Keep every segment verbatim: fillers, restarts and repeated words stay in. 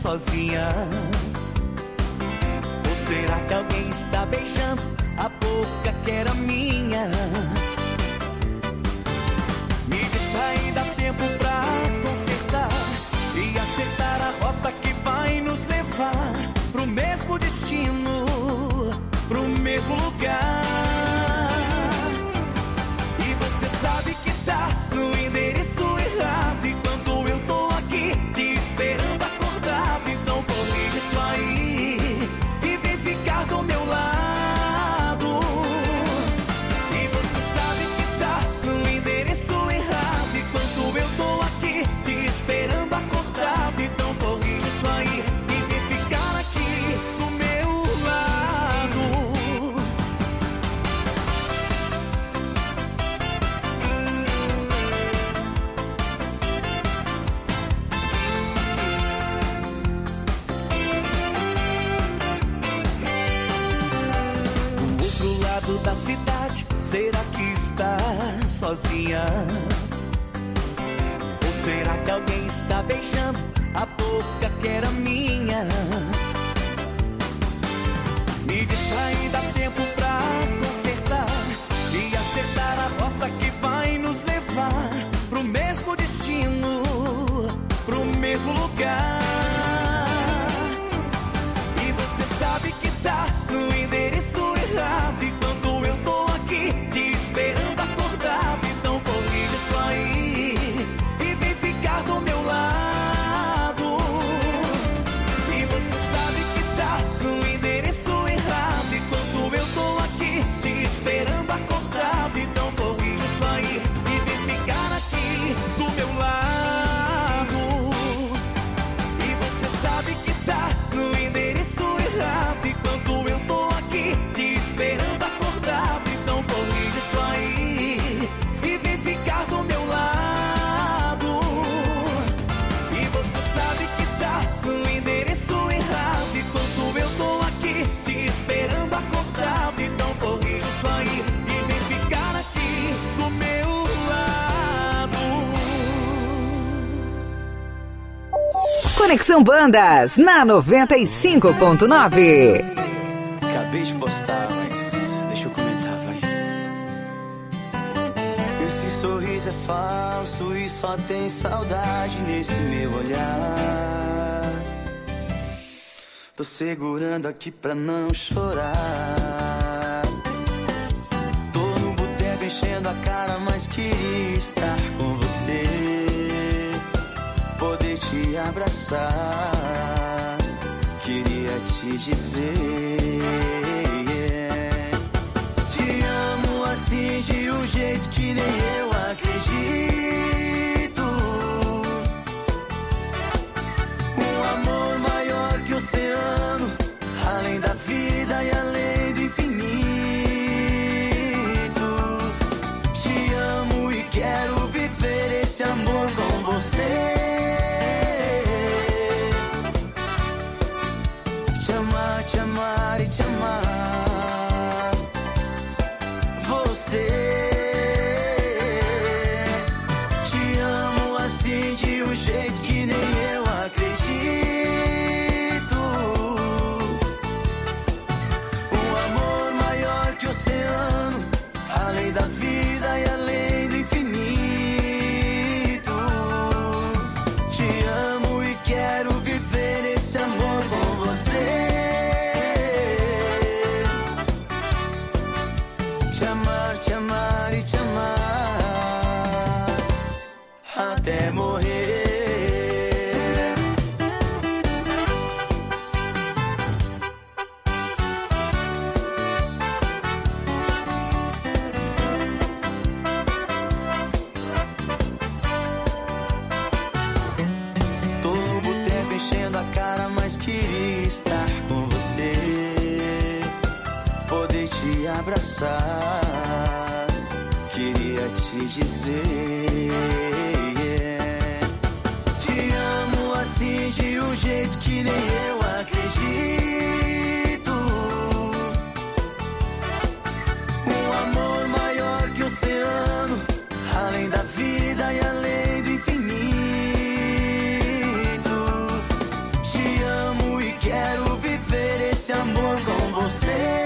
sozinha? Ou será que alguém está beijando a boca que era minha? Me diz aí, dá tempo pra consertar e acertar a rota que vai nos levar pro mesmo destino, pro mesmo lugar. E você sabe que tá no endereço errado, enquanto eu tô aqui te esperando acordado. Então corrige isso aí e vem ficar do meu lado. E você sabe que tá no endereço errado, enquanto eu tô aqui te esperando acordado. Então corrige isso aí e vem ficar aqui do meu lado. Do outro lado da cidade, será que está sozinha? Ou será que alguém está beijando a boca que era minha? Me diz aí, dá tempo pra consertar e acertar a rota que vai nos levar pro mesmo destino, pro mesmo lugar. E você sabe que tá no endereço errado, enquanto eu tô aqui te esperando acordado. Então corrige isso aí e vem ficar do meu lado. E você sabe que tá no endereço errado, enquanto eu tô aqui te esperando acordado. Então corrige isso aí e vem ficar aqui do meu lado. E você sabe que tá no endereço errado, enquanto eu tô aqui te esperando acordado. Então corrige isso aí e vem ficar do meu lado. E você sabe que tá no endereço errado, enquanto eu tô aqui te esperando acordado. Então corrige isso aí e vem ficar aqui do meu lado. Conexão Bandas, na noventa e cinco ponto nove. Acabei de postar, mas deixa eu comentar, vai. Esse sorriso é falso e só tem saudade nesse meu olhar. Tô segurando aqui pra não chorar. Tô no boteco enchendo a cara, mas queria estar com você, poder te abraçar, queria te dizer, te amo assim de um jeito que nem eu acredito. Um amor maior que o oceano, além da vida e além do infinito. Te amo e quero viver esse amor com você. Te amar, te amar e te amar. Você. Te amo assim de um jeito que nem eu acredito. Um amor maior que o oceano, além da vida e além do infinito. Te amo e quero viver esse amor com você. Te amar, te amar e te amar até morrer. Tô no boteco enchendo a cara, mas queria estar com você, poder te abraçar, queria te dizer, te amo assim de um jeito que nem eu acredito. Um amor maior que o oceano, além da vida e além do infinito. Te você.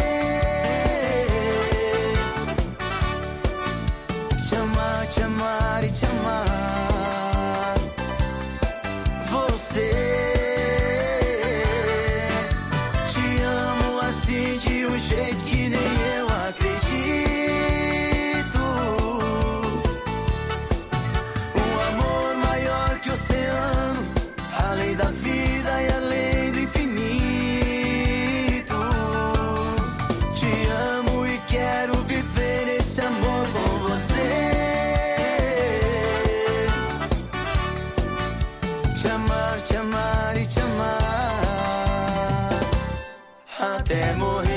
Te amar, te amar e te amar. Você. Te amo assim de um jeito que nem eu acredito. Um amor maior que o oceano, além da vida e além do infinito. Te amo e quero viver esse amor com você. Te amar, te amar e te amar até morrer.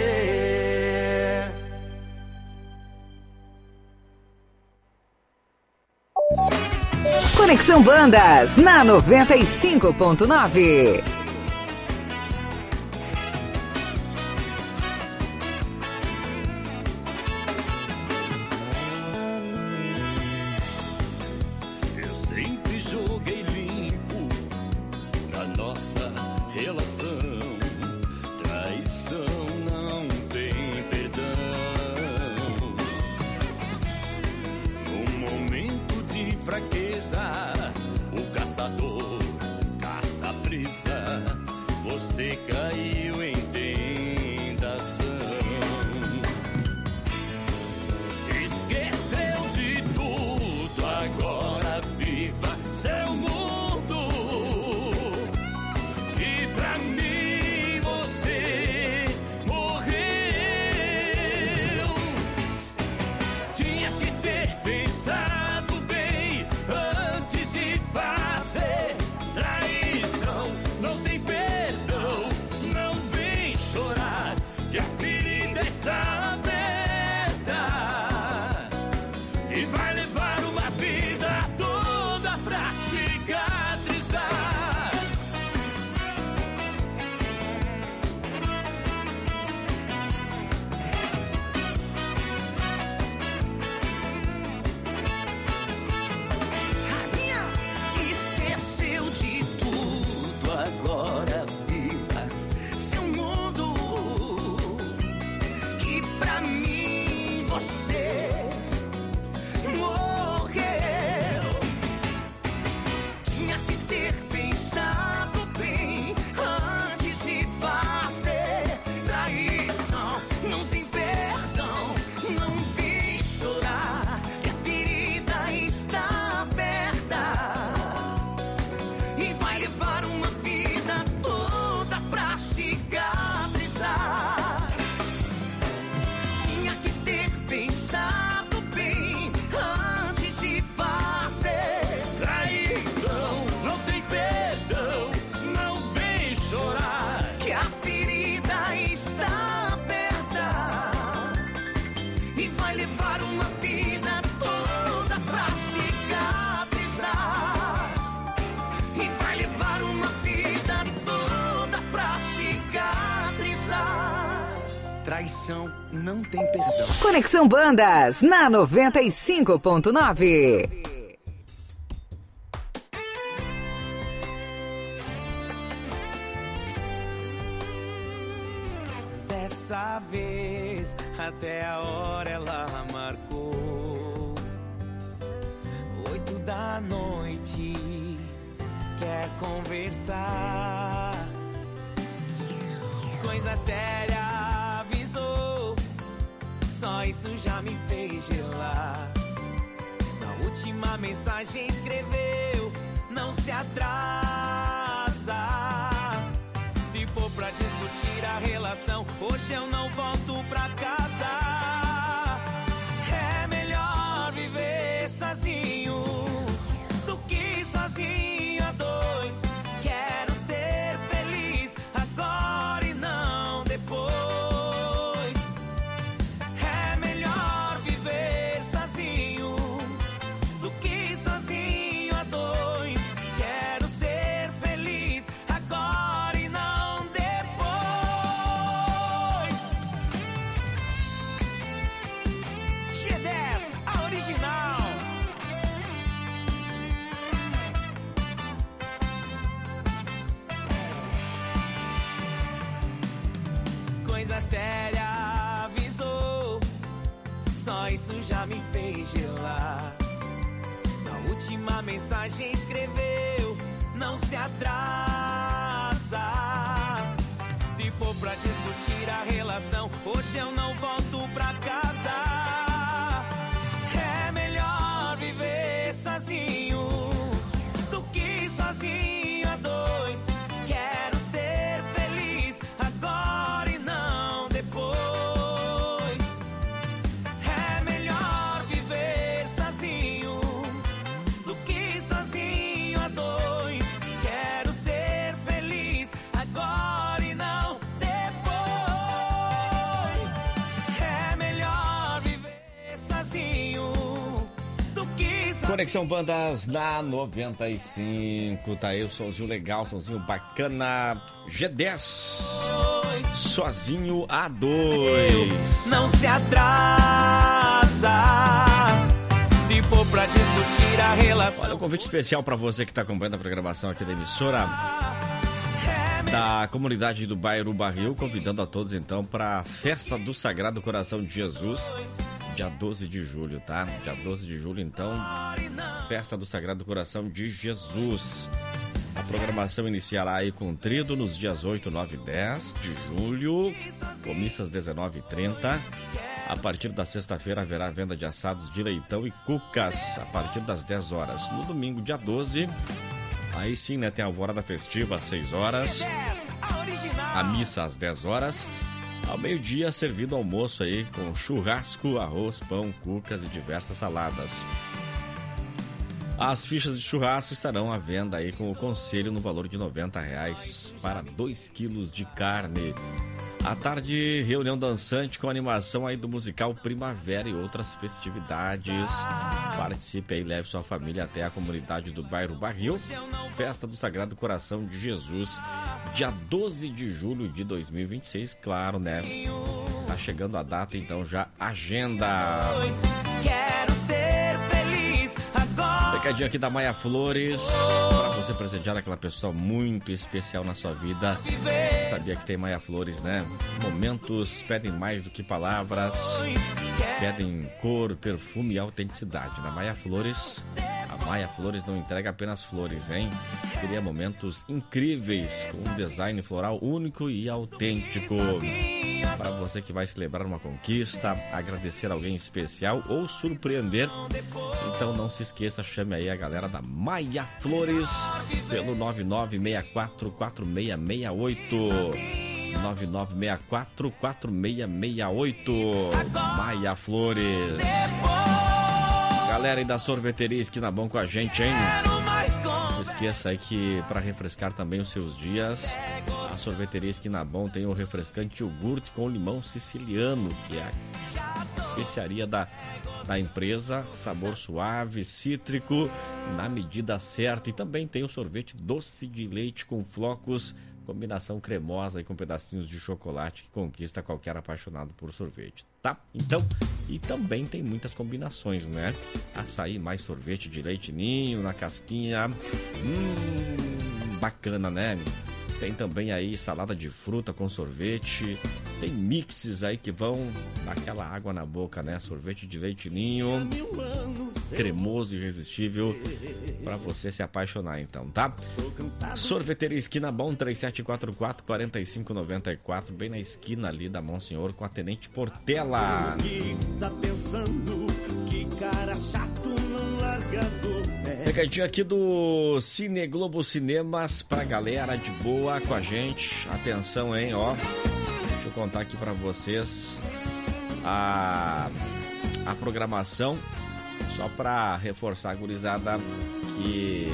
Conexão Bandas, na noventa e cinco ponto nove. Eu sempre joguei limpo na nossa relação. Traição não tem perdão. No momento de fraqueza, o caçador caça a presa. Você caiu em tentação. Esqueceu de tudo, agora viva seu mundo. E pra mim você morreu. Tinha que ter pensado bem antes de fazer. Traição não tem perdão. Não vem chorar, que a ferida está aberta. E vai levar uma vida toda pra cicatrizar. Rainha, esqueceu de tudo, agora viva seu mundo. Que pra mim você morreu. Tinha que ter pensado bem antes de fazer. Traição não tem perdão. Não vem chorar, que a ferida está aberta. E vai levar uma vida toda pra cicatrizar. Tinha que ter pensado bem antes de fazer. Traição não tem perdão. Não vem chorar. Que a ferida está aberta. E vai levar uma vida toda pra cicatrizar. E vai levar uma vida toda pra cicatrizar. Traição não tem perdão. Conexão Bandas, na noventa e cinco ponto nove. Dessa vez, até a hora ela marcou. Oito da noite, quer conversar. Coisa séria, avisou. Só isso já me fez gelar. Na última mensagem escreveu: não se atrasa. Se for pra discutir a relação, hoje eu não volto pra casa. É melhor viver sozinho do que sozinho a dois. Quero ser feliz agora e não depois. É melhor viver sozinho do que sozinho a dois. Quero ser coisa séria avisou. Só isso já me fez gelar. Na última mensagem escreveu: não se atrasa. Se for pra discutir a relação, hoje eu não volto pra casa. É melhor viver sozinho do que sozinho a dois. Quero ser feliz agora e não depois. É melhor viver sozinho do que sozinho a dois. Quero ser feliz agora e não depois. É melhor viver sozinho do que sozinho. Conexão Bandas na noventa e cinco, tá aí o somzinho legal, somzinho bacana. G dez, sozinho a dois. Não se atrasa. Se for pra discutir a relação. Olha, um convite especial pra você que tá acompanhando a programação aqui da emissora da comunidade do bairro Barril, convidando a todos então para a Festa do Sagrado Coração de Jesus, dia doze de julho, tá? Dia doze de julho, então, Festa do Sagrado Coração de Jesus. A programação iniciará aí com trido nos dias oito, nove e dez de julho, com missas dezenove e trinta. A partir da sexta-feira haverá venda de assados de leitão e cucas a partir das dez horas. No domingo, dia doze, aí sim, né, tem a alvorada festiva às seis horas, a missa às dez horas. Ao meio-dia, servido almoço aí com churrasco, arroz, pão, cucas e diversas saladas. As fichas de churrasco estarão à venda aí com o conselho no valor de noventa reais para dois quilos de carne. À tarde, reunião dançante com animação aí do musical Primavera e outras festividades. Participe aí, leve sua família até a comunidade do bairro Barril. Festa do Sagrado Coração de Jesus, dia doze de julho de dois mil e vinte e seis, claro, né? Tá chegando a data, então já agenda. Quero ser feliz agora. Recadinho aqui da Maia Flores, para você presentear aquela pessoa muito especial na sua vida. Sabia que tem Maia Flores, né? Momentos pedem mais do que palavras, pedem cor, perfume e autenticidade. Na Maia Flores, a Maia Flores não entrega apenas flores, hein? Cria momentos incríveis com um design floral único e autêntico. Para você que vai celebrar uma conquista, agradecer alguém especial ou surpreender, então não se esqueça, chame aí a galera da Maia Flores pelo nove nove seis quatro quatro seis seis oito. nove nove seis quatro quatro seis seis oito. Maia Flores. Galera aí da sorveteria Esquina Bom com a gente, hein? Não se esqueça aí que para refrescar também os seus dias, a sorveteria Esquina Bom tem o refrescante iogurte com limão siciliano, que é a especiaria da, da empresa, sabor suave, cítrico, na medida certa. E também tem o sorvete doce de leite com flocos, combinação cremosa e com pedacinhos de chocolate que conquista qualquer apaixonado por sorvete, tá? Então, e também tem muitas combinações, né? Açaí mais sorvete de leite ninho na casquinha, hum, bacana, né? Tem também aí salada de fruta com sorvete, tem mixes aí que vão dar aquela água na boca, né? Sorvete de leite ninho, cremoso e irresistível para você se apaixonar, então, tá? Sorveteria Esquina Bom, três sete quatro quatro, quatro cinco nove quatro, bem na esquina ali da Monsenhor com a Tenente Portela. Está pensando que cara chato não largador. Recadinho aqui do Cine Globo Cinemas pra galera de boa com a gente. Atenção, hein, ó. Deixa eu contar aqui pra vocês a, a programação, só pra reforçar a gurizada, que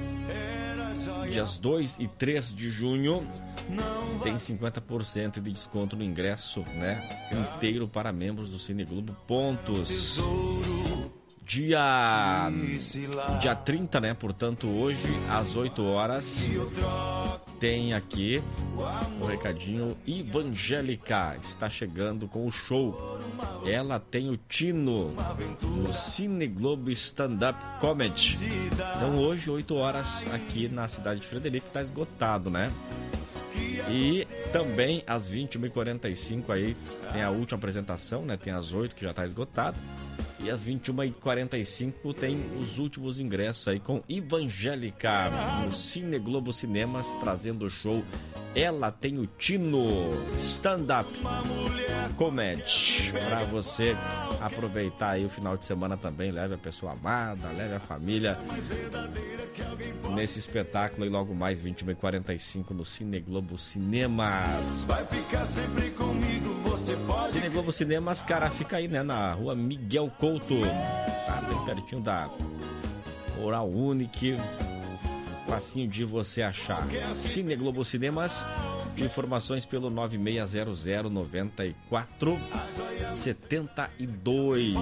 dias dois e três de junho tem cinquenta por cento de desconto no ingresso, né, inteiro para membros do Cine Globo Pontos. Dia, dia trinta, né? Portanto, hoje, às oito horas, tem aqui o recadinho. Evangélica está chegando com o show. Ela tem o Tino no Cine Globo Stand-Up Comedy. Então, hoje, oito horas, aqui na cidade de Frederico, está esgotado, né? E também às vinte e uma e quarenta e cinco aí tem a última apresentação, né? Tem às oito que já tá esgotado. E às vinte e uma e quarenta e cinco tem os últimos ingressos aí com Evangélica no Cine Globo Cinemas, trazendo o show Ela Tem o Tino, stand-up comedy, para você aproveitar aí o final de semana também. Leve a pessoa amada, leve a família nesse espetáculo e logo mais vinte e uma e quarenta e cinco no Cine Globo Cinemas. Vai ficar sempre comigo, você pode. Cine Globo Cinemas, cara, fica aí, né, na rua Miguel Couto, tá bem pertinho da Oral Unique, facinho de você achar. Cine Globo Cinemas, informações pelo nove seis zero zero nove quatro sete dois.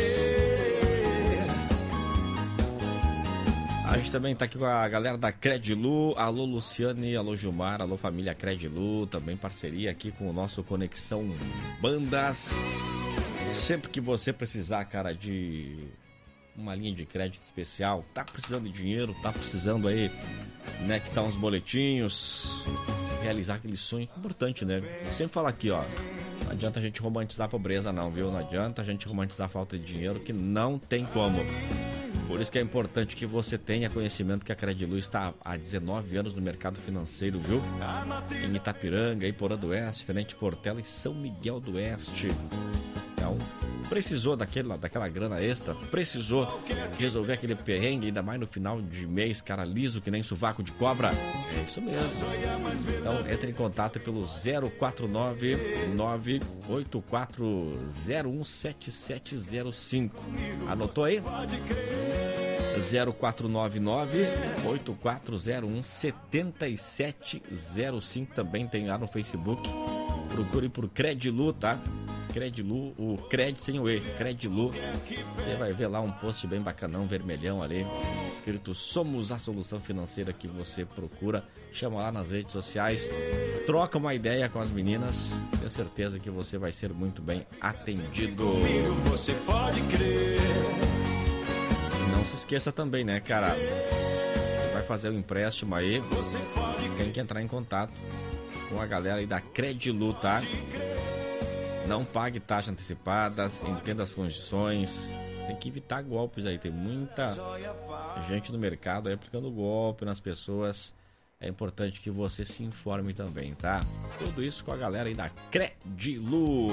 A gente também tá aqui com a galera da Credilu. Alô Luciane, alô Gilmar, alô família Credilu, também parceria aqui com o nosso Conexão Bandas. Sempre que você precisar, cara, de uma linha de crédito especial, tá precisando de dinheiro, tá precisando aí, né, que tá uns boletinhos, realizar aquele sonho importante, né? Eu sempre falo aqui, ó, não adianta a gente romantizar a pobreza não, viu? Não adianta a gente romantizar a falta de dinheiro, que não tem como. Por isso que é importante que você tenha conhecimento que a Credilu está há dezenove anos no mercado financeiro, viu? Em Itapiranga, Iporã do Oeste, Tenente Portela e São Miguel do Oeste. Então, precisou daquela, daquela grana extra, precisou resolver aquele perrengue, ainda mais no final de mês, cara liso que nem sovaco de cobra. É isso mesmo. Então, entre em contato pelo zero quatro nove nove oito quatro zero um sete sete zero cinco. Anotou aí? zero quatro nove nove oito quatro zero um sete sete zero cinco. Também tem lá no Facebook. Procure por Credilu, tá? Credilu, o Cred sem o E, Credilu. Você vai ver lá um post bem bacanão, vermelhão ali, escrito Somos a Solução Financeira que você procura. Chama lá nas redes sociais, troca uma ideia com as meninas. Tenho certeza que você vai ser muito bem atendido. Você pode crer. Não se esqueça também, né, cara? Você vai fazer o um empréstimo aí, tem que entrar em contato com a galera aí da Credilu, tá? Não pague taxas antecipadas, entenda as condições. Tem que evitar golpes aí. Tem muita gente no mercado aí aplicando golpe nas pessoas. É importante que você se informe também, tá? Tudo isso com a galera aí da Credilu.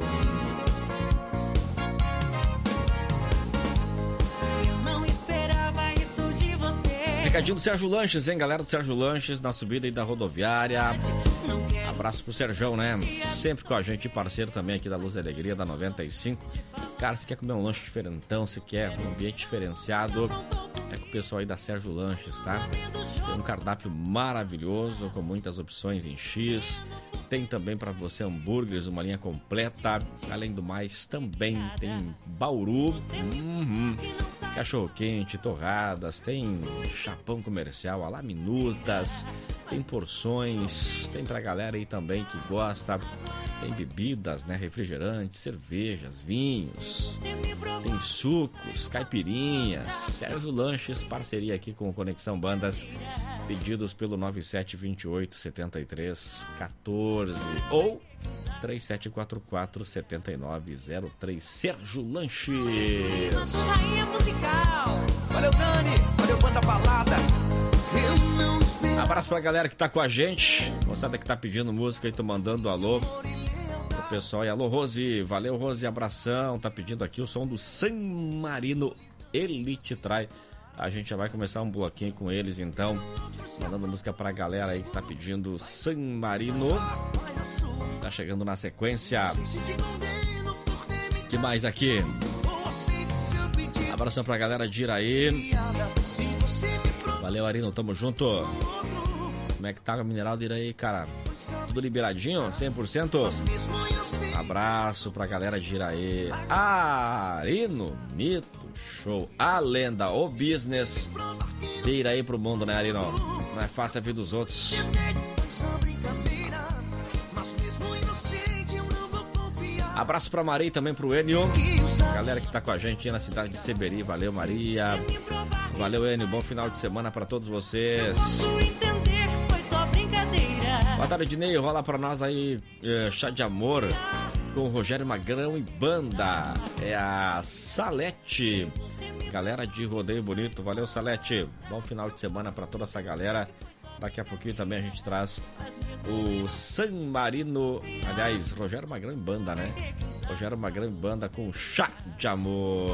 Recadinho do Sérgio Lanches, hein, galera do Sérgio Lanches, na subida aí da rodoviária. Abraço pro Serjão, né? Sempre com a gente, parceiro também aqui da Luz e Alegria, da noventa e cinco. Cara, se quer comer um lanche diferentão, se quer um ambiente diferenciado, é com o pessoal aí da Sérgio Lanches, tá? Tem um cardápio maravilhoso, com muitas opções em X. Tem também para você hambúrgueres, uma linha completa. Além do mais, também tem bauru, uhum, cachorro quente, torradas, tem chapão comercial, a lá minutas, tem porções, tem pra galera aí também que gosta, tem bebidas, né, refrigerantes, cervejas, vinhos, tem sucos, caipirinhas. Sérgio Lanches, parceria aqui com o Conexão Bandas, pedidos pelo nove sete dois oito sete três um quatro ou três sete quatro quatro sete nove zero três. Sérgio Lanches. Valeu, Dani. Valeu, Banda Balada. Abraço pra galera que tá com a gente. Moçada que tá pedindo música e tô mandando alô pro pessoal. E alô, Rose. Valeu, Rose. Abração. Tá pedindo aqui o som do San Marino Elite Trai. A gente já vai começar um bloquinho com eles, então. Mandando música pra galera aí que tá pedindo San Marino. Tá chegando na sequência. Que mais aqui? Abração pra galera de Iraí. Valeu, Arino, tamo junto. Como é que tá o mineral de Iraí, cara? Tudo liberadinho? cem por cento? Abraço pra galera de Iraí. Arino, mito, show. A lenda, o business. Tira aí pro mundo, né, Arino? Não é fácil a vida dos outros. Abraço pra Maria e também pro Enio. Galera que tá com a gente aí na cidade de Seberi. Valeu, Maria. Valeu, Enio. Bom final de semana pra todos vocês. Entender foi só brincadeira. Boa tarde, Dinei. Rola pra nós aí é, Chá de Amor com Rogério Magrão e banda. É a Salete. Galera de Rodeio Bonito. Valeu, Salete. Bom final de semana pra toda essa galera. Daqui a pouquinho também a gente traz o San Marino. Aliás, Rogério Magrão e banda, né? Rogério Magrão e banda com Chá de Amor.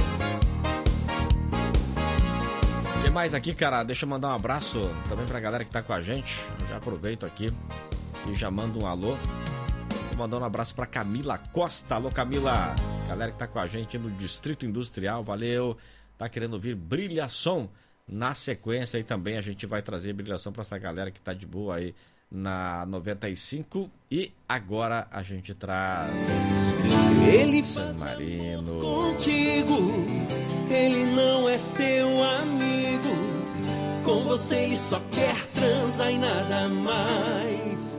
O que mais aqui, cara? Deixa eu mandar um abraço também pra galera que tá com a gente. Eu já aproveito aqui e já mando um alô. Tô mandando um abraço pra Camila Costa. Alô, Camila. Galera que tá com a gente no Distrito Industrial. Valeu. Tá querendo ouvir Brilhação? Na sequência aí também a gente vai trazer Brilhação pra essa galera que tá de boa aí na noventa e cinco. E agora a gente traz Ele San Marino contigo, ele não é seu amigo. Com você ele só quer transar e nada mais.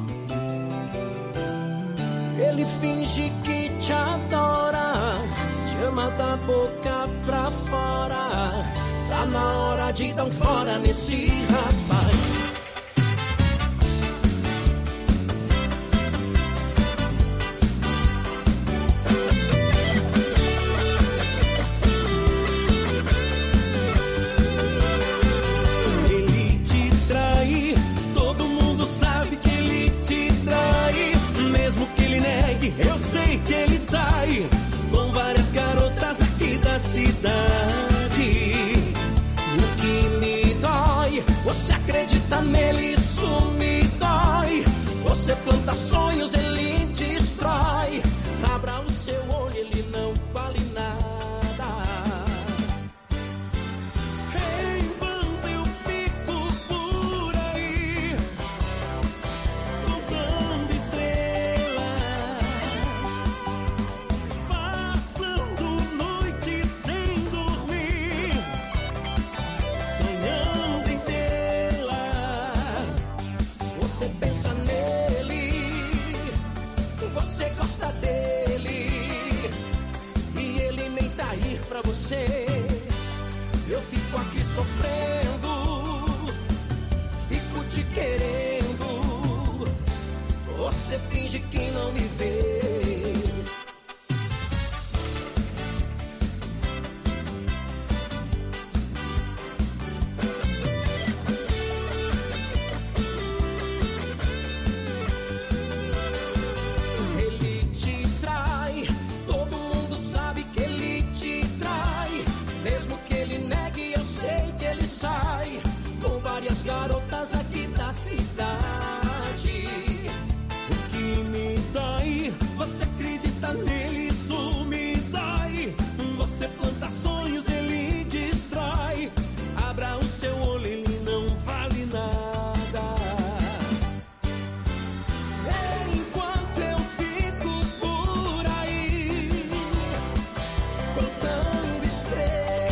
Ele finge que te adora, te ama da boca pra fora. Tá na hora de dar um fora nesse rapaz. Ele te trai, todo mundo sabe que ele te trai. Mesmo que ele negue, eu sei que ele sai com várias garotas aqui da cidade. Você acredita nele, isso me dói. Você planta sonhos, ele destrói. Abra o seu olho, ele não vale nada. Enquanto eu fico por aí, contando estrelas, passando noite sem dormir, sonhando. Você pensa nele, você gosta dele, e ele nem tá aí pra você. Eu fico aqui sofrendo, fico te querendo. Você finge que não me vê. Garotas aqui da cidade. O que me dói, você acredita nele, isso me dói. Você planta sonhos, ele destrói. Abra o seu olho, ele não vale nada. Enquanto eu fico por aí, contando estrelas,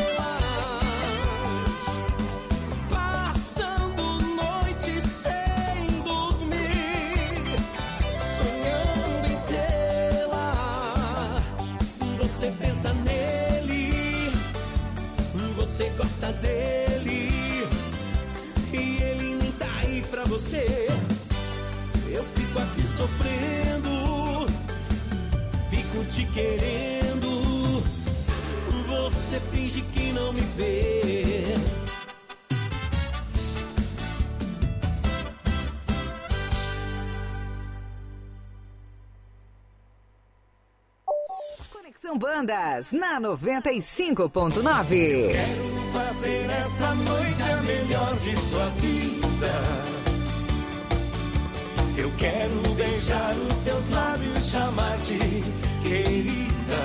você pensa nele, você gosta dele, e ele nem tá aí pra você. Eu fico aqui sofrendo, fico te querendo. Você finge que não me vê. Conexão Bandas, na noventa e cinco ponto nove. Quero fazer essa noite a melhor de sua vida. Eu quero beijar os seus lábios, chamar de querida.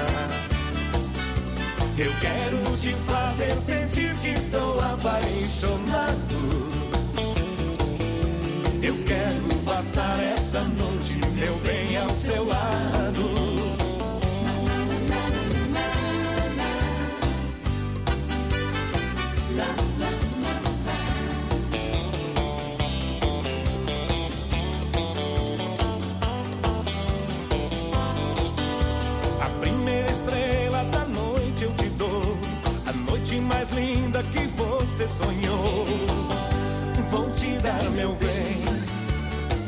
Eu quero te fazer sentir que estou apaixonado. Eu quero passar essa noite, meu bem, ao seu lado. Mais linda que você sonhou, vou te dar, meu bem,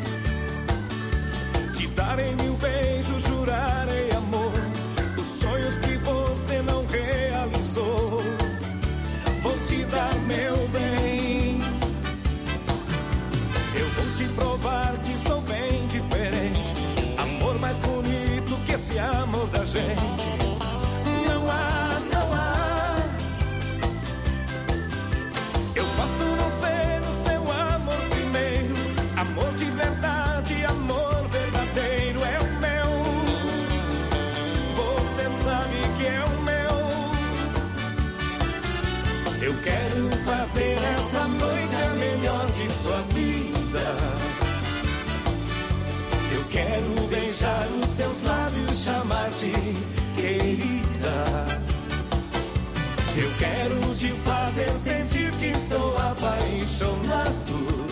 seus lábios, chamar-te querida. Eu quero te fazer sentir que estou apaixonado.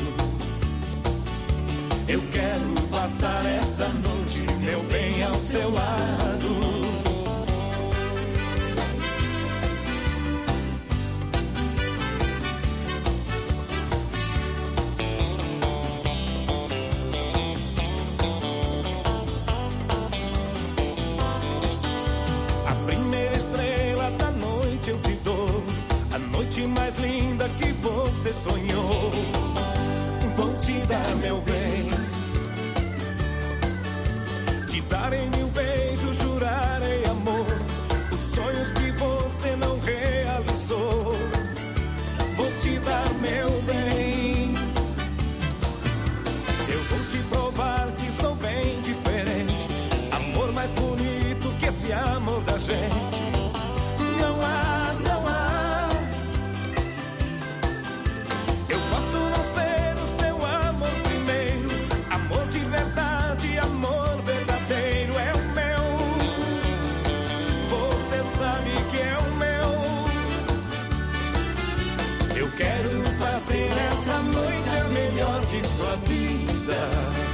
Eu quero passar essa noite, meu bem, ao seu lado. A primeira estrela da noite eu te dou, a noite mais linda que você sonhou. Vou te dar, meu bem, te darei mil beijos, jurarei amor, os sonhos que você não realizou. Vou te dar, meu bem, eu vou te provar que sou bem diferente. Amor mais bonito que esse amor da gente. Não há, não há. Eu posso não ser o seu amor primeiro, amor de verdade, amor verdadeiro é o meu. Você sabe que é o meu. Eu quero fazer essa noite a melhor de sua vida.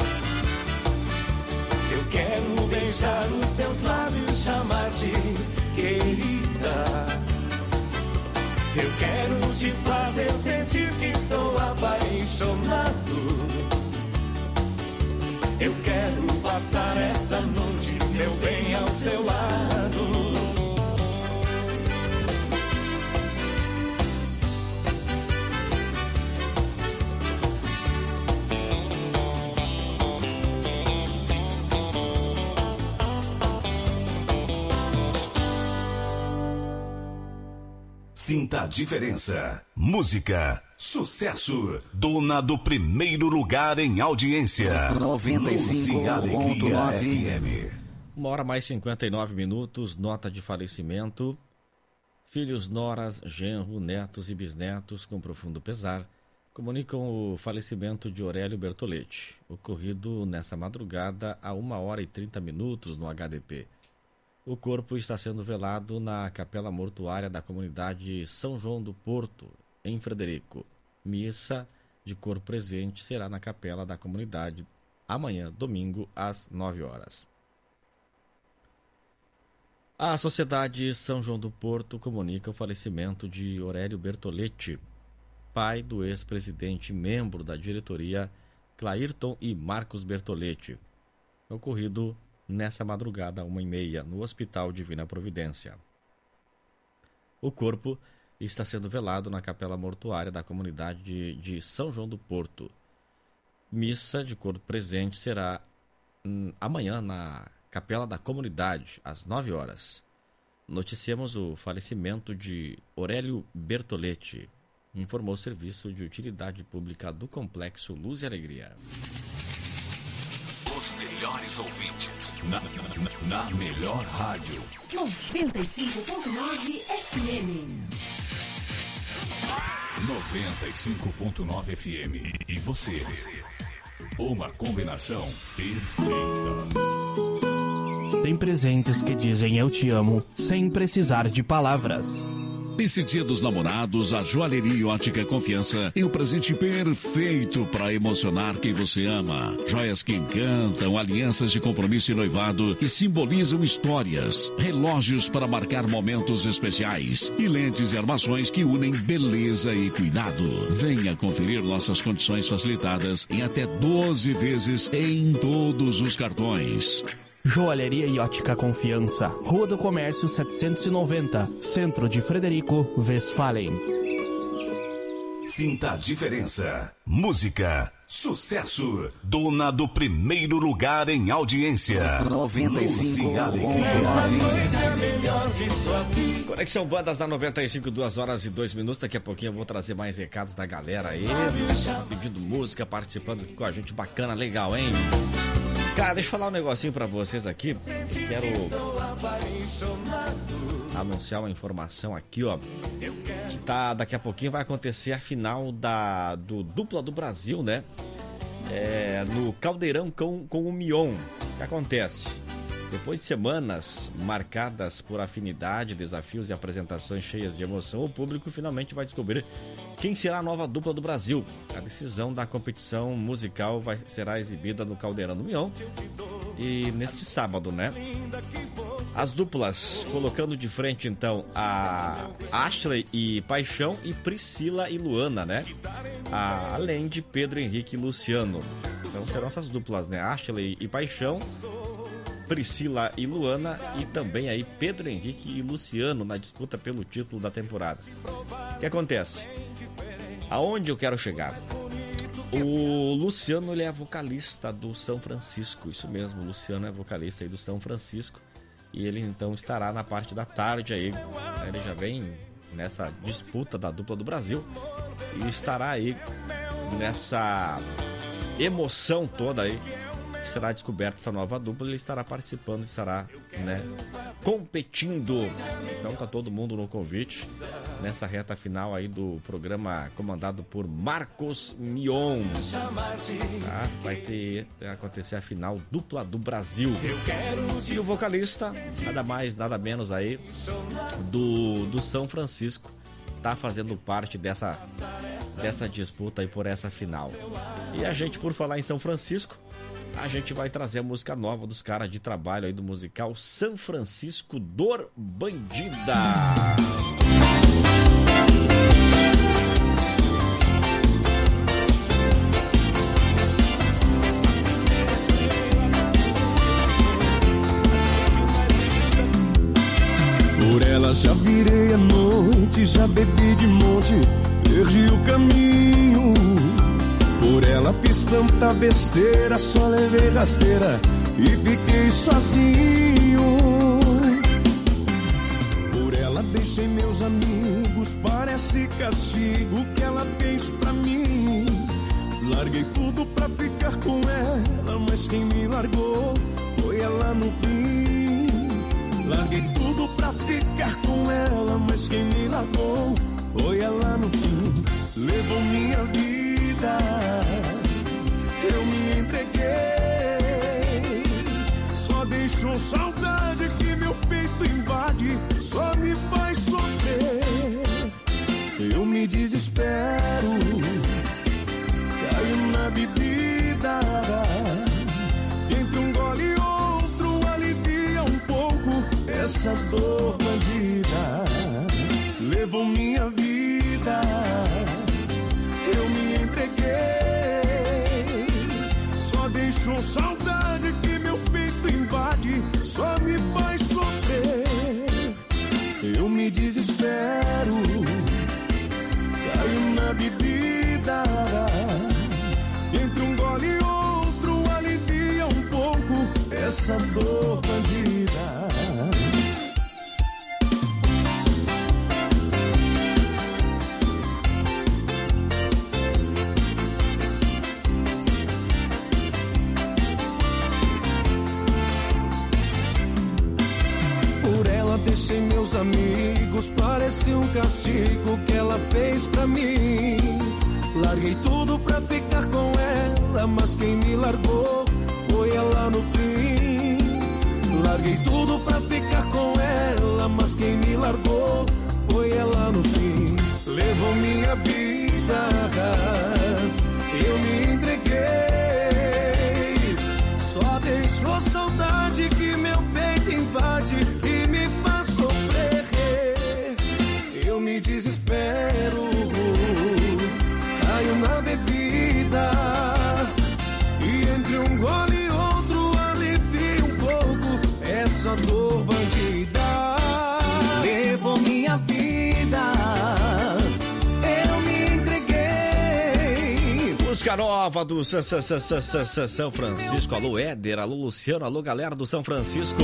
Eu quero beijar os seus lábios, chamar-te querida. Eu quero te fazer sentir que estou apaixonado. Eu quero passar essa noite, meu bem, ao seu lado. Sinta a diferença. Música, sucesso, dona do primeiro lugar em audiência. noventa e cinco ponto nove. F M. Uma hora mais cinquenta e nove minutos, nota de falecimento. Filhos, noras, genro, netos e bisnetos, com profundo pesar, comunicam o falecimento de Aurélio Bertoletti, ocorrido nessa madrugada a uma hora e trinta minutos no H D P. O corpo está sendo velado na capela mortuária da comunidade São João do Porto, em Frederico. Missa de corpo presente será na capela da comunidade amanhã, domingo, às nove horas. A Sociedade São João do Porto comunica o falecimento de Aurélio Bertoletti, pai do ex-presidente e membro da diretoria Clairton e Marcos Bertoletti, ocorrido nessa madrugada, uma e meia, no Hospital Divina Providência. O corpo está sendo velado na capela mortuária da comunidade de, de São João do Porto. Missa de corpo presente será hum, amanhã na capela da comunidade, às nove horas. Noticiamos o falecimento de Aurélio Bertoletti, informou o Serviço de Utilidade Pública do Complexo Luz e Alegria. Os melhores ouvintes na, na, na melhor rádio. noventa e cinco ponto nove F M. noventa e cinco ponto nove F M. E você? Uma combinação perfeita. Tem presentes que dizem eu te amo sem precisar de palavras. Nesse Dia dos Namorados, a Joalheria Ótica Confiança é o presente perfeito para emocionar quem você ama. Joias que encantam, alianças de compromisso e noivado que simbolizam histórias, relógios para marcar momentos especiais e lentes e armações que unem beleza e cuidado. Venha conferir nossas condições facilitadas em até doze vezes em todos os cartões. Joalheria e Ótica Confiança, Rua do Comércio setecentos e noventa, Centro de Frederico, Westfalen. Sinta a diferença. Música, sucesso, dona do primeiro lugar em audiência. noventa e cinco ponto nove. Conexão Bandas na noventa e cinco, duas horas e dois minutos. Daqui a pouquinho eu vou trazer mais recados da galera aí, pedindo música, participando aqui com a gente. Bacana, legal, hein? Cara, deixa eu falar um negocinho pra vocês aqui. Quero anunciar uma informação aqui, ó. Que tá, daqui a pouquinho vai acontecer a final da, do Dupla do Brasil, né? É, no Caldeirão com, com o Mion. O que acontece? Depois de semanas marcadas por afinidade, desafios e apresentações cheias de emoção, o público finalmente vai descobrir quem será a nova dupla do Brasil. A decisão da competição musical vai, será exibida no Caldeirão do Mion e neste sábado, né? As duplas, colocando de frente então a Ashley e Paixão e Priscila e Luana, né? A, além de Pedro Henrique e Luciano. Então serão essas duplas, né? Ashley e Paixão, Priscila e Luana e também aí Pedro Henrique e Luciano na disputa pelo título da temporada. O que acontece? Aonde eu quero chegar? O Luciano, ele é vocalista do São Francisco, isso mesmo, o Luciano é vocalista aí do São Francisco e ele então estará na parte da tarde aí, ele já vem nessa disputa da dupla do Brasil e estará aí nessa emoção toda aí. Será descoberta essa nova dupla, ele estará participando, estará, né, competindo. Então tá todo mundo no convite nessa reta final aí do programa comandado por Marcos Mion. Tá? Vai ter vai acontecer a final dupla do Brasil. E o vocalista, nada mais, nada menos aí do, do São Francisco, tá fazendo parte dessa, dessa disputa aí por essa final. E a gente, por falar em São Francisco, a gente vai trazer a música nova dos caras de trabalho aí do musical São Francisco Dor Bandida. Por ela já virei a noite, já bebi de monte, perdi o caminho. Por ela fiz tanta besteira, só levei rasteira e fiquei sozinho. Por ela deixei meus amigos, parece castigo que ela fez pra mim. Larguei tudo pra ficar com ela, mas quem me largou foi ela no fim. Larguei tudo pra ficar com ela, mas quem me largou foi ela no fim. Levou minha vida, eu me entreguei, só deixou saudade que meu peito invade, só me faz sofrer. Eu me desespero, caio na bebida, entre um gole e outro alivia um pouco essa dor bandida. Levou minha vida, eu me entreguei, só deixou saudade que meu peito invade, só me faz sofrer. Eu me desespero, caio na bebida, entre um gole e outro alivia um pouco essa dor bandida. Deixei meus amigos, parecia um castigo que ela fez pra mim. Larguei tudo pra ficar com ela, mas quem me largou foi ela no fim. Larguei tudo pra ficar com ela, mas quem me largou foi ela no fim. Levou minha vida, eu me entreguei, só deixou saudade que meu peito invade e me faz sofrer. Eu me desespero, caio na bebida, e entre um gole e outro alivia um pouco essa dor bandida. Levou minha vida, eu me entreguei. Música nova do São Francisco. Alô Éder, alô Luciano, alô galera do São Francisco.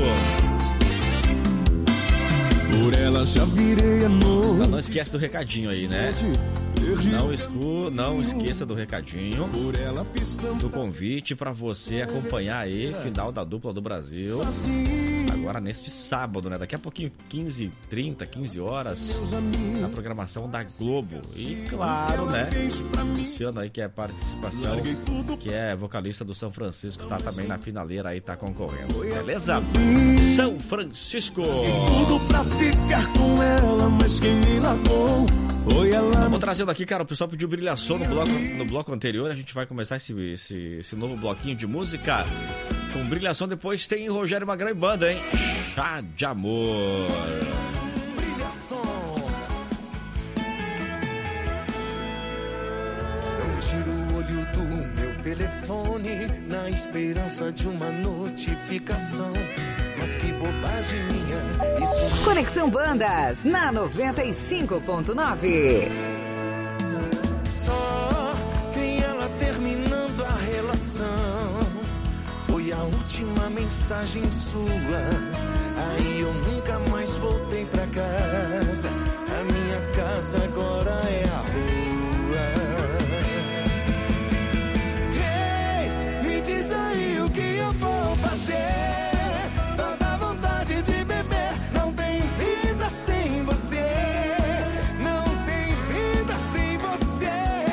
Por ela já virei a noite. Não esquece do recadinho aí, né? Não, escu... não esqueça do recadinho, do convite para você acompanhar aí final da Dupla do Brasil. Agora neste sábado, né? Daqui a pouquinho, quinze, trinta, quinze horas, na programação da Globo. E claro, né? Luciano aí, que é participação, que é vocalista do São Francisco, tá também na finaleira aí, tá concorrendo. Beleza? São Francisco. Tudo pra ficar com ela, mas quem me largou foi ela. Vamos trazendo aqui, cara, o pessoal pediu brilhação no bloco, no bloco anterior. A gente vai começar esse, esse, esse novo bloquinho de música com brilhação. Depois tem Rogério Magrão e banda, hein? Chá de amor. Brilhação. Não tiro o olho do meu telefone na esperança de uma notificação. Mas que bobagem minha. Isso... Conexão Bandas na noventa e cinco ponto nove. Só tem ela terminando a relação. Foi a última mensagem sua. Aí eu nunca mais voltei pra casa. A minha casa agora é a rua. Hey, me diz aí o que eu vou fazer. De beber, não tem vida sem você. Não tem vida sem você.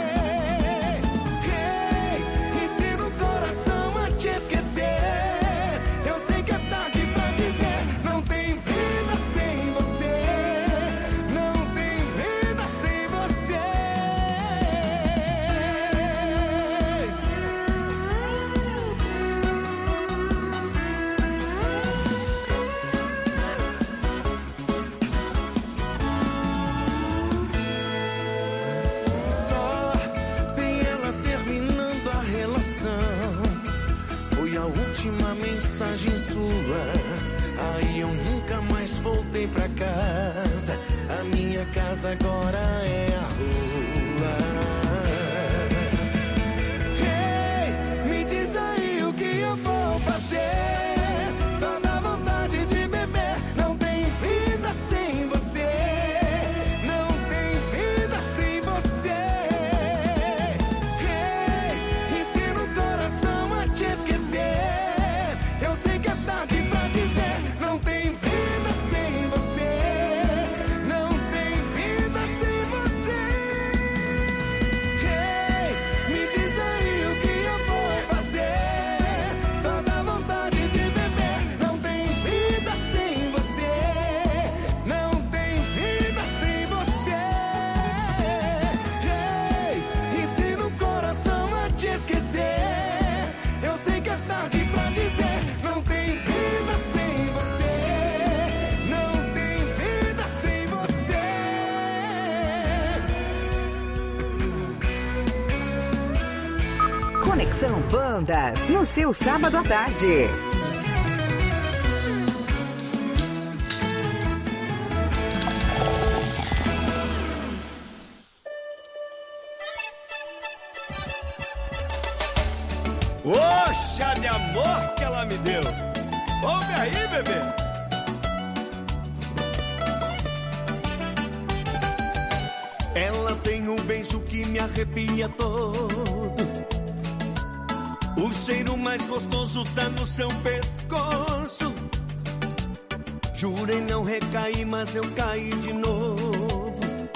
Hey, ensina o coração a te esquecer. Eu sei que é tarde pra dizer. Não tem vida sem você. Não tem vida sem você. Última mensagem sua. Aí eu nunca mais voltei pra casa. A minha casa agora é a rua. Hey, me diz aí o que eu vou fazer. Só dá vontade de beber. Não tem vida sem você. Não tem vida sem você. Hey, ensina o coração a te esquecer. Eu sei que é tarde pra dizer. Não tem vida sem você. Não tem vida sem você. Hey, me diz aí o que eu vou fazer. Só dá vontade de beber. Não tem vida sem você. Não tem vida sem você. Hey, ensina o coração a te esquecer. Eu sei que é tarde pra dizer. Não tem vida sem você. Não tem vida sem você. Conexão Bandas no seu sábado à tarde. Oxa de amor que ela me deu. Ouve aí, bebê. Ela tem um beijo que me arrepia todo. O cheiro mais gostoso tá no seu pescoço. Jurei não recair, mas eu caí de novo.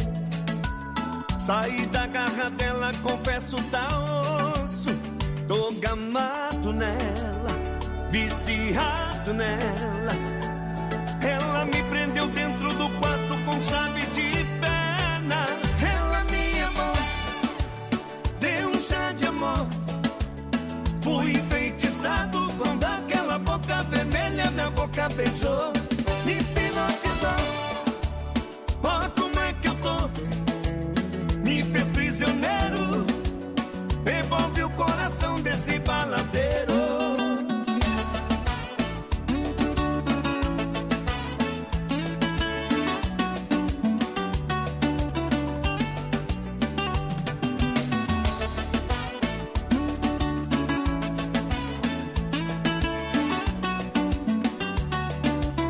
Saí da garra dela, confesso, tá osso. Tô gamado nela, viciado nela. Ela me prendeu dentro do quarto com chave de pena. Ela me amou, deu um chá de amor. Fui enfeitiçado quando aquela boca vermelha minha boca beijou. Me hipnotizou, ó como é que eu tô. Me fez prisioneiro, envolve o coração desse baladeiro.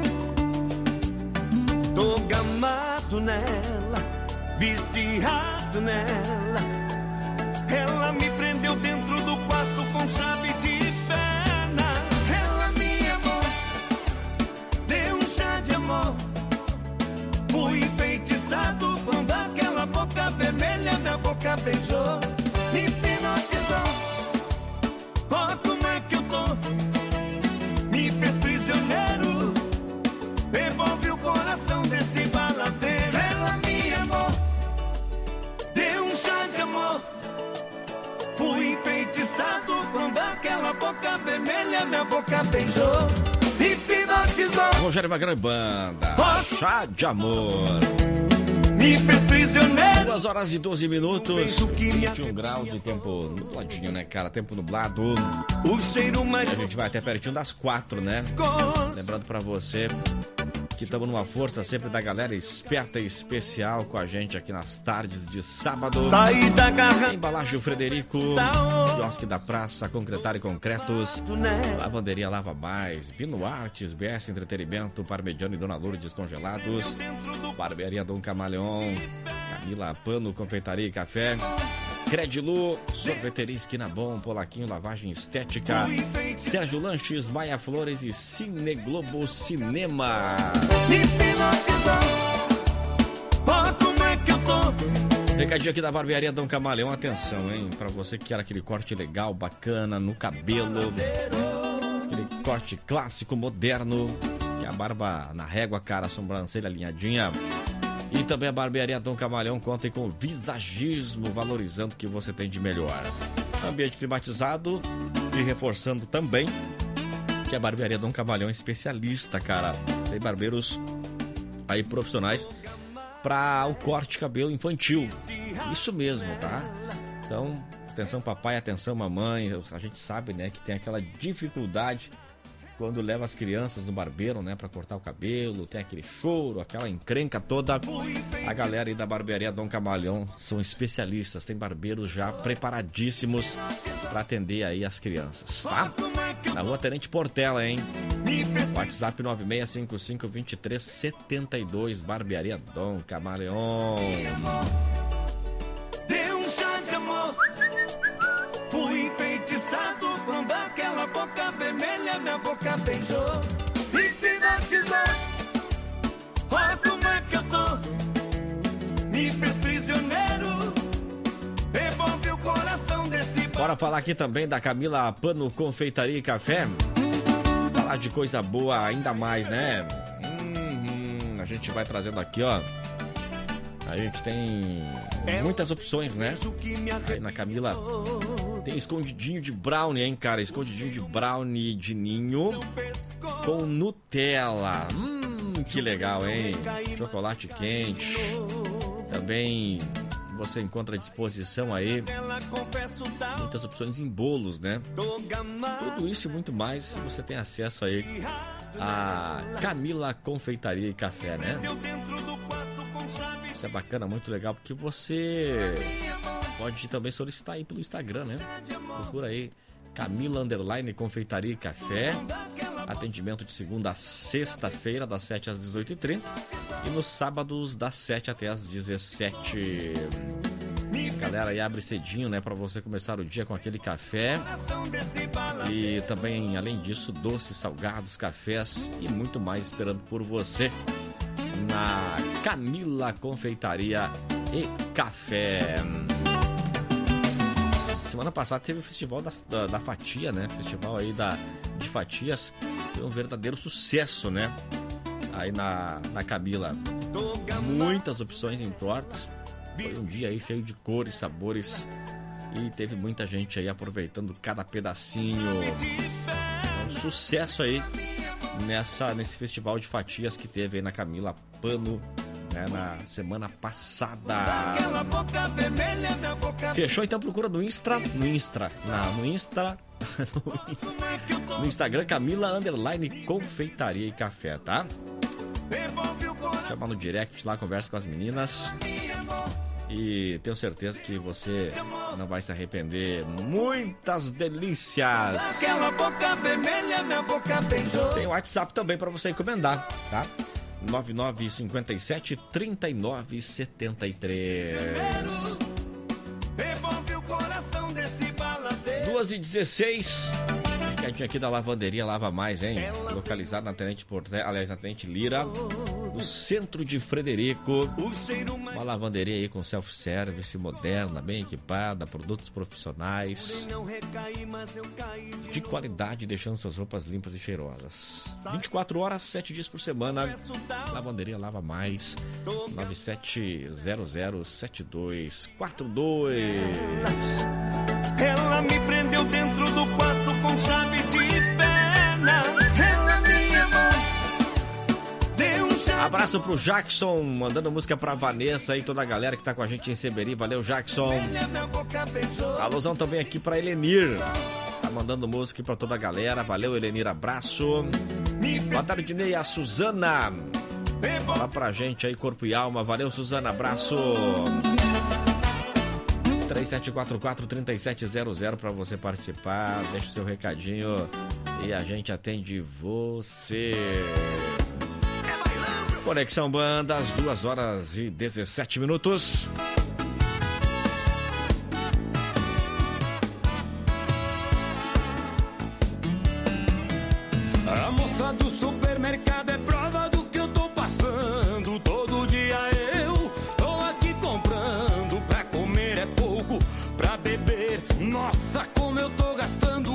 Tô gamado nela, viciado agarrado nela. Ela me prendeu dentro do quarto com chave de pena. Ela me amou, deu um chá de amor. Fui enfeitiçado quando aquela boca vermelha minha boca beijou. Me hipnotizou, ó como é que eu tô. Me fez prisioneiro, devolve o coração desse baladeiro. Ela me amou, deu um chá de amor. Fui enfeitiçado quando aquela boca vermelha minha boca beijou. Me hipnotizou. Rogério Magrão e Banda, Oh. Chá de Amor. Me fez prisioneiro. duas horas e doze minutos, Fez o que me vinte e um graus de tempo nubladinho, né, cara? Tempo nublado. O cheiro mais A gente vai até pertinho das quatro, né? gostoso. Lembrando pra você que estamos numa força sempre da galera esperta e especial com a gente aqui nas tardes de sábado. Saí da garra, Embalagem Frederico, quiosque da praça, concretar e concretos, né? lavanderia Lava Mais, Bino Artes, B S Entretenimento, Parmegiano e Dona Lourdes Congelados, Barbearia Dom Camaleão, Camila Pano, Confeitaria e Café, Credilu, Sorveteria Esquina Bom, Polaquinho Lavagem Estética, Sérgio Lanches, Maia Flores e Cine Globo Cinema. Me hipnotizou, ó como é que eu tô. Recadinho aqui da Barbearia Dom Camaleão, atenção, hein? Pra você que quer aquele corte legal, bacana, no cabelo, aquele corte clássico, moderno, que é a barba na régua, cara, a sobrancelha alinhadinha. E também a Barbearia Dom Camaleão conta com visagismo, valorizando o que você tem de melhor. Ambiente climatizado e reforçando também que a Barbearia Dom Camaleão é especialista, cara. Tem barbeiros aí profissionais para o corte de cabelo infantil. Isso mesmo, tá? Então, atenção papai, atenção mamãe. A gente sabe, né, que tem aquela dificuldade quando leva as crianças no barbeiro, né, para cortar o cabelo, tem aquele choro, aquela encrenca toda. A galera aí da Barbearia Dom Camaleão são especialistas, tem barbeiros já preparadíssimos para atender aí as crianças, tá? Na Rua Tenente Portela, hein? WhatsApp nove seis cinco cinco, dois três sete dois, Barbearia Dom Camaleão. Deu um chá de amor. Fui enfeitiçado quando aquela boca vermelha minha boca beijou. Me hipnotizou, ó como é que eu tô. Me fez prisioneiro, devolve o coração desse. Bora falar aqui também da Camila Pano Confeitaria e Café. Falar de coisa boa ainda mais, né? Hum, a gente vai trazendo aqui, ó. A gente tem muitas opções, né? Aí na Camila tem escondidinho de brownie, hein, cara? Escondidinho de brownie de ninho com Nutella. Hum, que legal, hein? Chocolate quente. Também você encontra à disposição aí muitas opções em bolos, né? Tudo isso e muito mais você tem acesso aí a Camila Confeitaria e Café, né? Isso é bacana, muito legal, porque você pode também solicitar aí pelo Instagram, né? Procura aí Camila Underline Confeitaria e Café. Atendimento de segunda a sexta-feira, das sete às dezoito e trinta. E nos sábados, das sete até às dezessete. Galera, aí abre cedinho, né? Pra você começar o dia com aquele café. E também, além disso, doces, salgados, cafés e muito mais esperando por você na Camila Confeitaria e Café. Semana passada teve o festival da, da, da fatia, né? Festival aí da, de fatias. Foi um verdadeiro sucesso, né? Aí na, na Camila. Muitas opções em tortas. Foi um dia aí cheio de cores, sabores. E teve muita gente aí aproveitando cada pedacinho. Um sucesso aí nessa, nesse festival de fatias que teve aí na Camila Pano, né, na semana passada. Fechou? Então procura no Insta, no Insta, na, no Insta, no Insta, no Instagram Camila Underline Confeitaria e Café, tá? Chama no direct lá, conversa com as meninas. E tenho certeza que você não vai se arrepender. Muitas delícias. Tem o WhatsApp também para você encomendar, tá? nove nove cinco sete, três nove sete três. duas e dezesseis. Quedinho aqui da lavanderia Lava Mais, hein? Localizado na Tenente Portela, aliás, na Tenente Lira, no centro de Frederico. Uma lavanderia aí com self-service moderna, bem equipada, produtos profissionais de qualidade, deixando suas roupas limpas e cheirosas. vinte e quatro horas, sete dias por semana. Lavanderia Lava Mais, nove sete zero zero sete dois quatro dois. Ela me prendeu dentro do quarto com chave de perna. Ela me amou. Deu um chave. Abraço pro Jackson, mandando música pra Vanessa e toda a galera que tá com a gente em Seberi. Valeu, Jackson. Alôzão também aqui pra Elenir. Tá mandando música pra toda a galera. Valeu, Elenir, abraço. Boa tarde, Ney, a Suzana. Fala pra gente aí, corpo e alma. Valeu, Suzana, abraço. três sete quatro quatro, três sete zero zero para você participar. Deixa o seu recadinho e a gente atende você. Conexão Bandas, duas horas e dezessete minutos. A moça do supermercado é prova do que eu tô passando. Todo dia eu tô aqui comprando. Pra comer é pouco, pra beber, nossa, como eu tô gastando.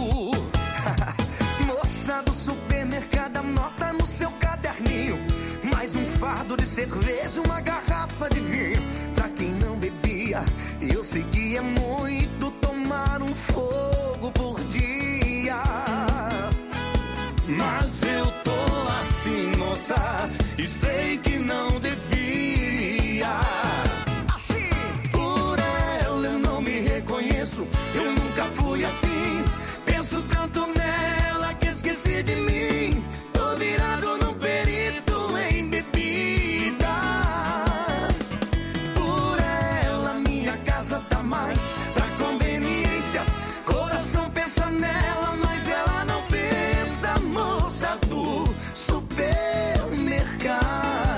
Moça do supermercado, anota no seu caderninho. Mais um fardo de cerveja, uma garrafa de vinho. Pra quem não bebia, eu seguia muito, tomar um fogo por dia. Mas eu tô assim, moça, e sei que não devia. Assim, por ela eu não me reconheço, eu nunca fui assim. Penso tanto nela que esqueci de mim. Tô virado num perito em bebida. Por ela minha casa tá mais pra conveniência. Coração pensa nela, mas ela não pensa. Moça do supermercado.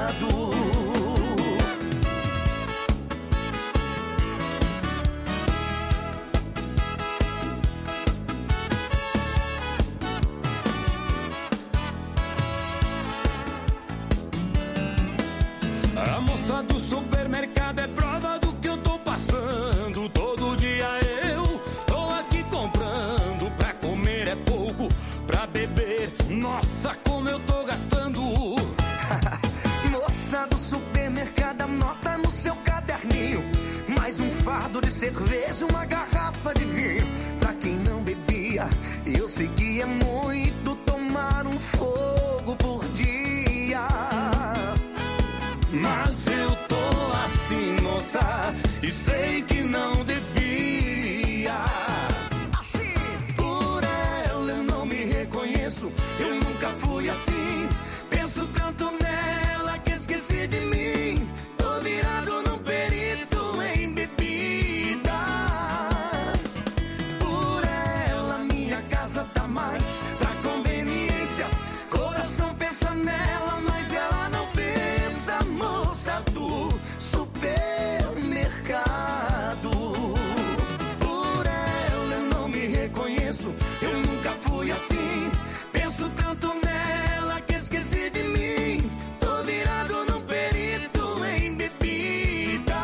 A moça do supermercado é prova do que eu tô passando. Todo dia eu tô aqui comprando. Pra comer é pouco, pra beber, nossa, como eu tô gastando. moça do supermercado, anota no seu caderninho. Mais um fardo de cerveja, uma garrafa de vinho. Pra quem não bebia, eu seguia muito, tomar um fogo por dia. Mas eu tô assim, moça, e sei que não devia. Assim, por ela eu não me reconheço, eu nunca fui assim. Penso tanto nela que esqueci de mim. Tô virado num perito em bebida. Por ela minha casa tá mais pra conveniência. Coração pensa nela, mas ela não pensa. Moça do supermercado. Por ela eu não me reconheço, eu nunca fui assim. Penso tanto nela que esqueci de mim. Tô virado num perito em bebida.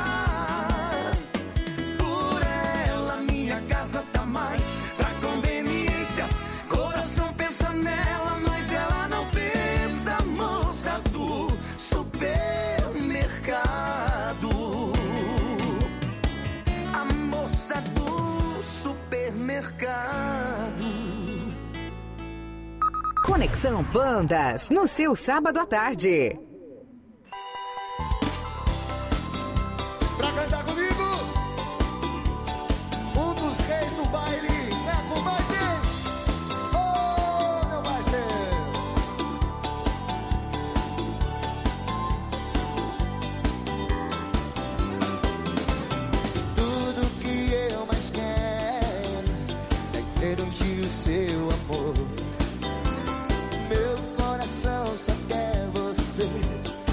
Por ela minha casa tá mais pra conveniência. Coração pensa nela, mas ela não pensa. Moça do supermercado. a moça do supermercado. Conexão Bandas, no seu sábado à tarde. Pra cantar comigo, um dos reis do baile, é o Martins. Oh, meu parceiro. Tudo que eu mais quero é ter um dia o seu amor. Meu coração só quer você.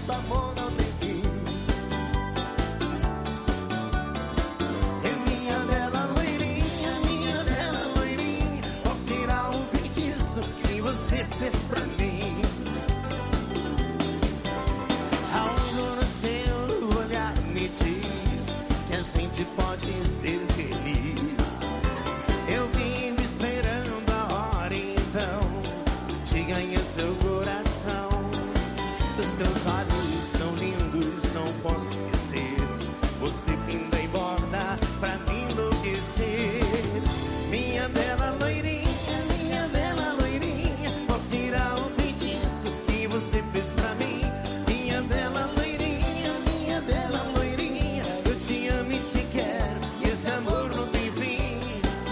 nosso amor não tem fim. É minha bela loirinha, minha bela loirinha, qual será o feitiço que você fez pra mim? Algo no seu olhar me diz que a gente pode ser feliz. Eu vim esperando a hora então de ganhar seu coração. Os teus olhos tão lindos, não posso esquecer. Você pinta e borda pra me enlouquecer. Minha bela loirinha, minha bela loirinha, qual será o feitiço que você fez pra mim? Minha bela loirinha, minha bela loirinha, eu te amo e te quero, e esse amor não tem fim.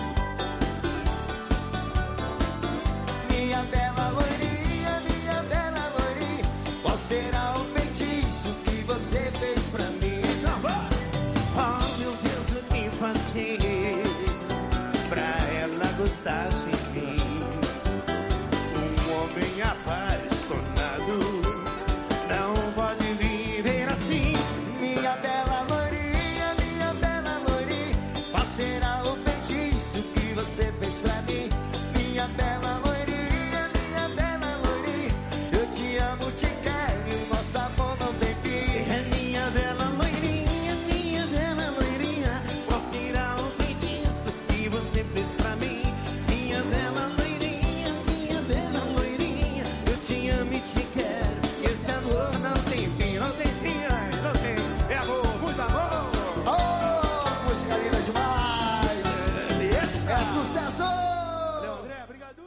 Minha bela loirinha, minha bela loirinha, qual será o feitiço que você fez pra mim? Oh, meu Deus, o que fazer pra ela gostar de mim? Um homem apaixonado não pode viver assim. Minha bela loirinha, minha bela loirinha, qual será o feitiço que você fez pra mim? Minha bela loirinha, minha bela loirinha, eu te amo, te quero e o nosso amor não tem fim. É minha bela loirinha, minha bela loirinha, qual será o feitiço que você fez pra mim? Minha bela loirinha, minha bela loirinha, eu te amo e te quero, e esse amor não tem fim, não tem fim, ai, não tem. É amor, muito amor. Oh, música linda demais. É, é sucesso. Valeu, André, obrigado.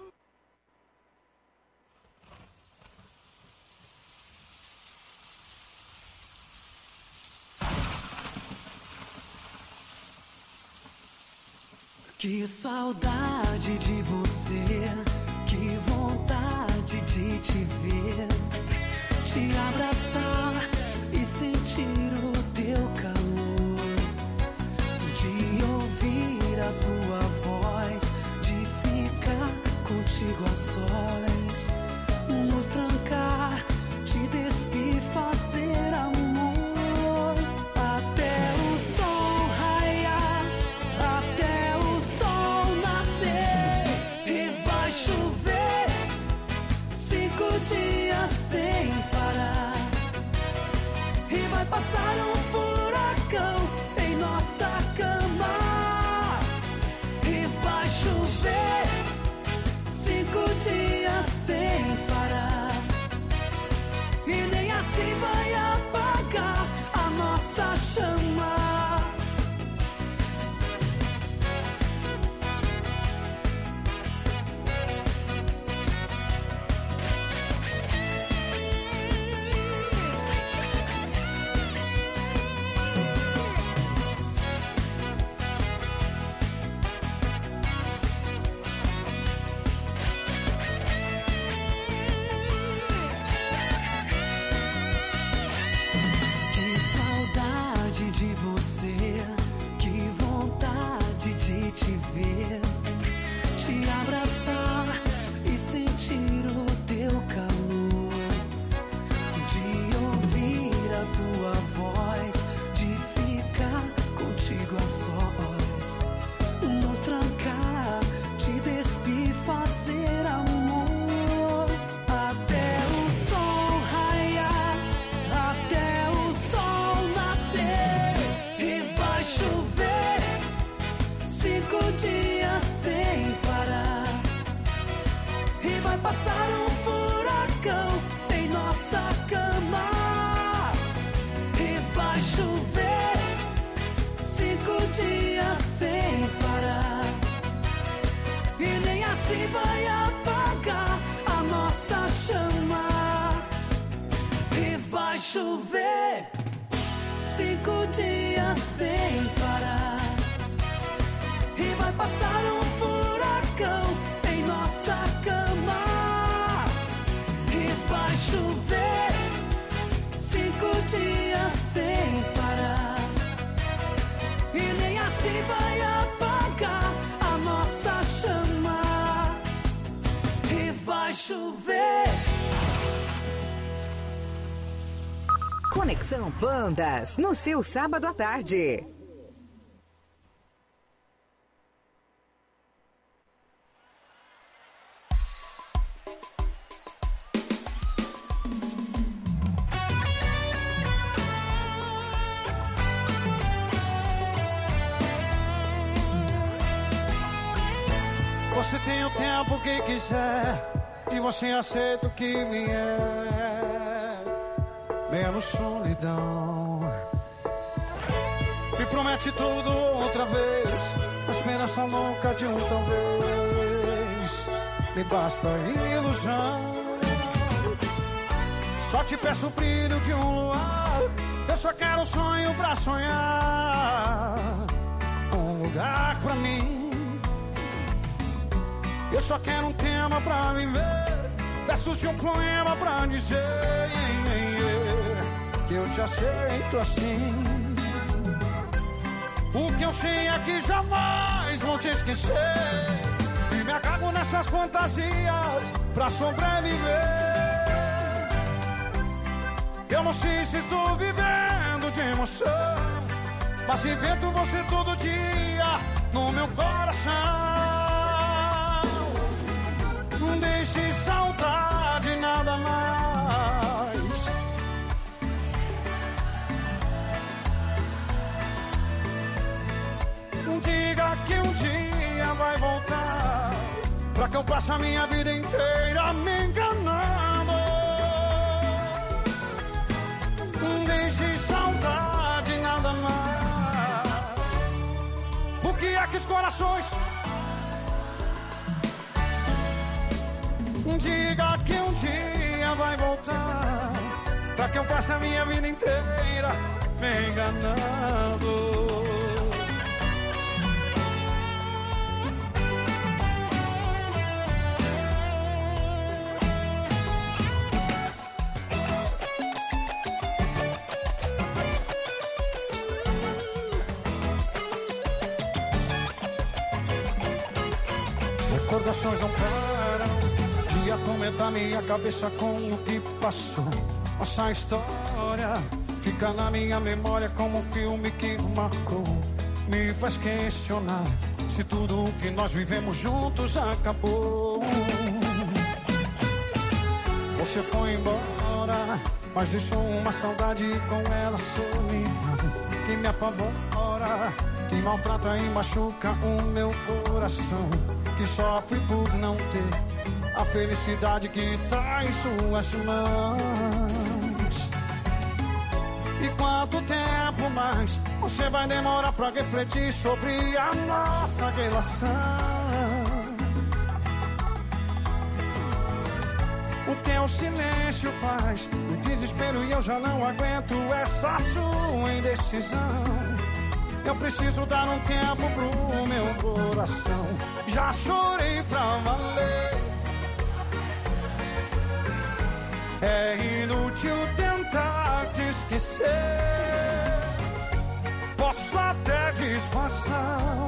Que saudade de você, que vontade de te ver, te abraçar e sentir o teu calor, de ouvir a tua voz, de ficar contigo a sós, nos trancar, te despir, fazer amor, até o sol raiar, até o sol nascer, e vai chover cinco dias sem parar, e vai passar um furacão em nossa cama, e vai chover cinco dias sem parar, e nem assim vai apagar a nossa chama. Que saudade de você, que vontade de te ver, te abraçar e sentir o teu calor, de ouvir a tua voz, de ficar contigo a sós, nos trancar, te despir, fazer amor, até o sol raiar, até o sol nascer, e vai chover cinco dias sem parar, e vai passar um furacão em nossa cama, e vai chover cinco dias sem parar, e nem assim vai apagar a nossa chama, e vai chover cinco dias sem parar, e vai passar um furacão em nossa cama, e vai chover cinco dias sem parar, e nem assim vai apagar a nossa chama, e vai chover Conexão Bandas, no seu sábado à tarde. Você tem o tempo que quiser e você aceita o que vier, menos solidão. Me promete tudo outra vez, a esperança louca de um talvez. Me basta ilusão. Só te peço o brilho de um luar, eu só quero um sonho pra sonhar, um lugar pra mim. Eu só quero um tema pra viver, versos de um poema pra dizer que eu te aceito assim. O que eu sei é que jamais vou te esquecer, e me acabo nessas fantasias pra sobreviver. Eu não sei se estou vivendo de emoção, mas invento você todo dia no meu coração. Não deixe saudade, nada mais. Diga que um dia vai voltar, pra que eu passe a minha vida inteira me enganando. Não deixe saudade, nada mais. O que é que os corações... Diga que um dia vai voltar, pra que eu passe a minha vida inteira me enganando. Recordações não param de atormentar minha cabeça com o que passou. Nossa história fica na minha memória como um filme que marcou. Me faz questionar se tudo o que nós vivemos juntos acabou. Você foi embora, mas deixou uma saudade com ela solidão que me apavora, que maltrata e machuca o meu coração, que sofre por não ter a felicidade que está em suas mãos. E quanto tempo mais você vai demorar pra refletir sobre a nossa relação? O teu silêncio faz o desespero e eu já não aguento essa sua indecisão. Eu preciso dar um tempo pro meu coração. Já chorei pra valer. É inútil tentar te esquecer. Posso até disfarçar,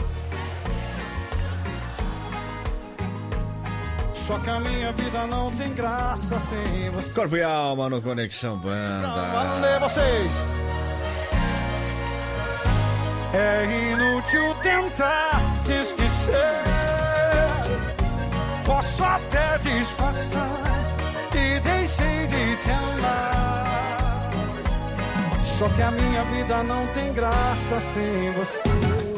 só que a minha vida não tem graça sem você. Corpo e alma no Conexão Banda. Pra valer vocês. É inútil tentar te esquecer. Posso até disfarçar que deixei de te amar, só que a minha vida não tem graça sem você.